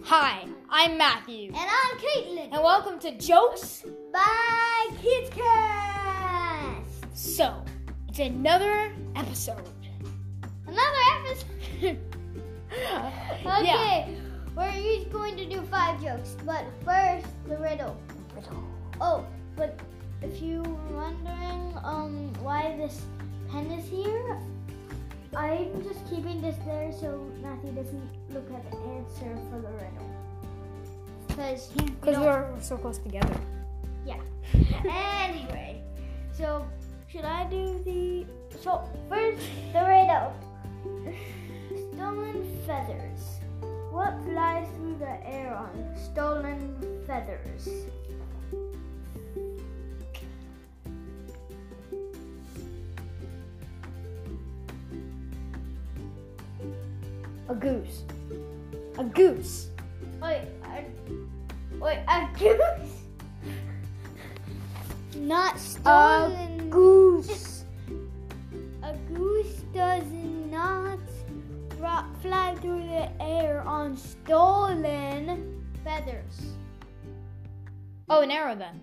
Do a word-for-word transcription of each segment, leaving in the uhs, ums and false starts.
Hi, I'm Matthew. And I'm Caitlin. And welcome to Jokes by KidsCast. So, it's another episode. Another episode? Okay, Yeah. we're each going to do five jokes, but first, the riddle. Riddle. Oh, but if you're wondering um why this pen is here, I'm just keeping this there so Matthew doesn't look at the answer for the riddle. Because Because we're so close together. Yeah. Anyway, so should I do the... So first, the riddle. Stolen feathers. What flies through the air on stolen feathers? A goose. A goose. Wait, a, wait, a goose? Not stolen. A goose. A goose does not ro- fly through the air on stolen feathers. Oh, an arrow then.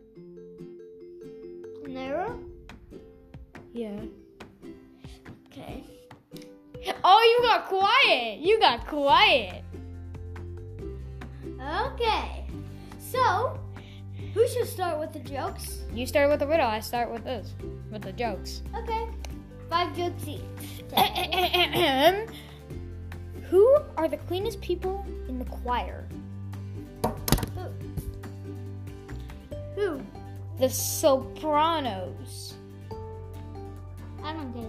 An arrow? Yeah. Okay. Oh, you got quiet. You got quiet. Okay. So, who should start with the jokes? You start with the riddle. I start with this. With the jokes. Okay. Five jokes each. Who are the cleanest people in the choir? Who? Who? The sopranos. I don't get it.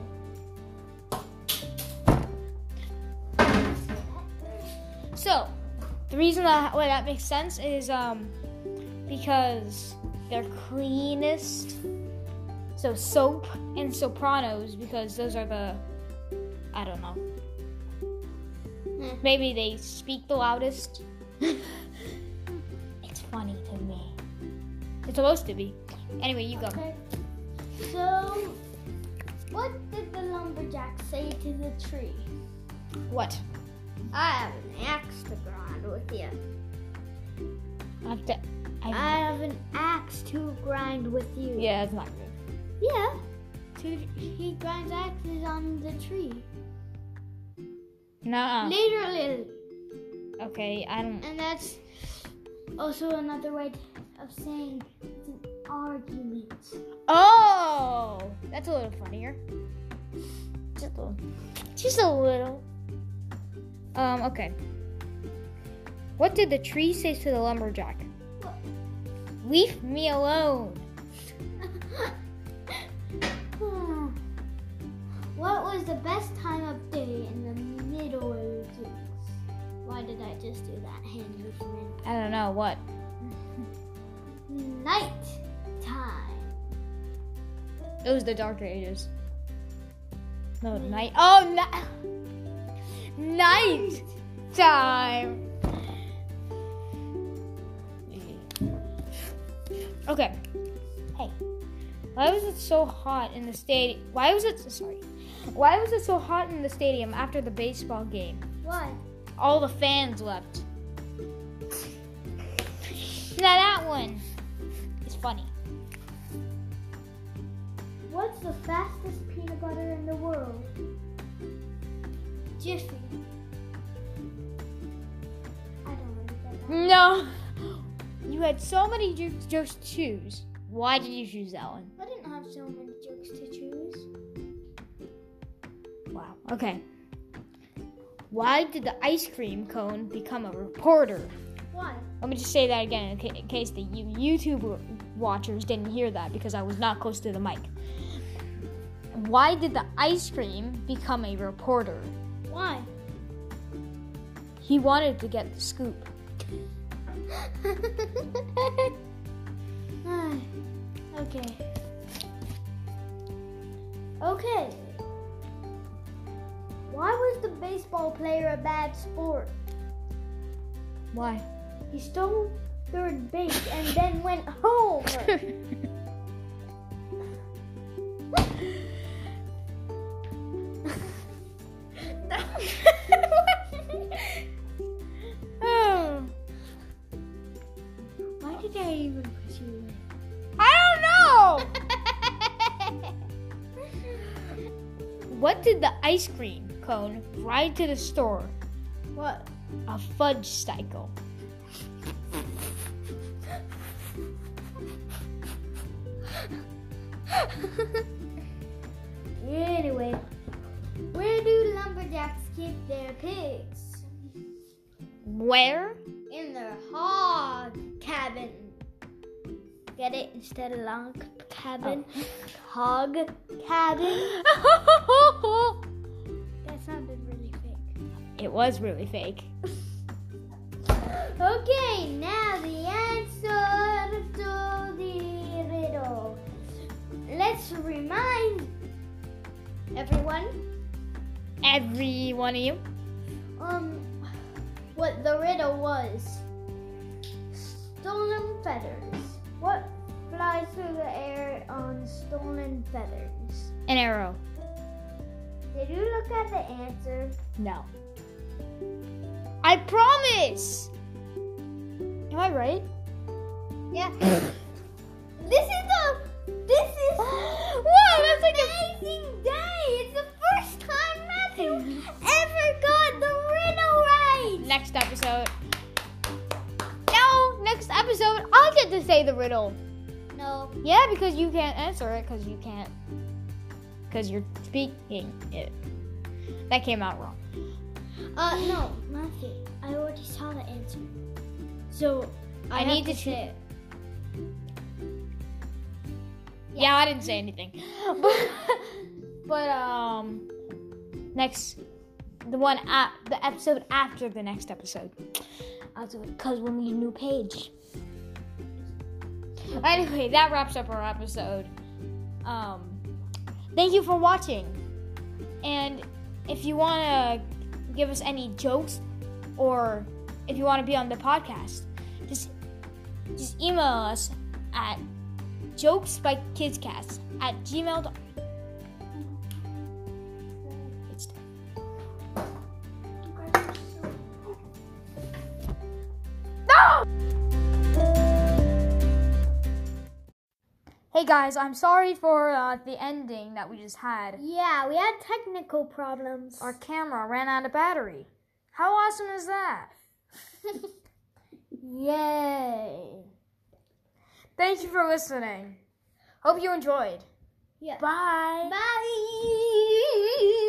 So, the reason that why that makes sense is um because they're cleanest. So soap and sopranos because those are the I don't know. Eh. Maybe they speak the loudest. It's funny to me. It's supposed to be. Anyway, you go. Okay. So, what did the lumberjack say to the tree? What? I have an axe to grind with you. I have to, I, I have an axe to grind with you. yeah, it's not good. Yeah. So he grinds axes on the tree. Nuh-uh. Literally. Okay, I don't. And that's also another way of saying it's an argument. Oh, that's a little funnier. Just a little. Just a little. Um, okay. What did the tree say to the lumberjack? What? Leave me alone. What was the best time of day in the Middle Ages? Why did I just do that hand movement? I don't know what. Night time. It was the Dark Ages. No, night. Oh, ni- night time. Okay. Hey, why was it so hot in the stadium? Why was it sorry? Why was it so hot in the stadium after the baseball game? What? All the fans left. Now that one is funny. What's the fastest peanut butter in the world? Jiffy. I don't really get that. No. You had so many jo- jokes to choose. Why did you choose that one? I didn't have so many jokes to choose. Wow. Okay. Why did the ice cream cone become a reporter? Why? Let me just say that again in, ca- in case the you- YouTube watchers didn't hear that because I was not close to the mic. Why did the ice cream become a reporter? Why? He wanted to get the scoop. Okay. Okay. Why was the baseball player a bad sport? Why? He stole third base and then went home. oh What did the ice cream cone ride to the store? What? A fudge cycle. Anyway, where do lumberjacks keep their pigs? Where? In their hog cabin. Get it? Instead of log cabin, Oh. hog cabin. That sounded really fake. It was really fake. Okay, now the answer to the riddle. Let's remind everyone Every one of you. um what the riddle was. Stolen feathers. What flies through the air on stolen feathers? An arrow. Did you look at the answer? No. I promise. Am I right? Yeah. This is the this is Wow, that's like a amazing day. It's the first time Matthew ever got the riddle right. next episode. No, next episode I get to say the riddle. No. Yeah, because you can't answer it because you can't. Because you're speaking it. That came out wrong. Uh no, Matthew. I already saw the answer. So I, I, have need to to say it. Yeah, I didn't say anything. But, but um, next, the one at the episode after the next episode, I'll do it because we'll need a new page. Anyway, that wraps up our episode. Um, thank you for watching, and if you want to give us any jokes, or if you want to be on the podcast, just just email us at jokesbykidscast at gmail dot com. It's No! Hey guys, I'm sorry for uh, the ending that we just had. Yeah, we had technical problems. Our camera ran out of battery. How awesome is that? Yay. Thank you for listening. Hope you enjoyed. Yeah. Bye. Bye.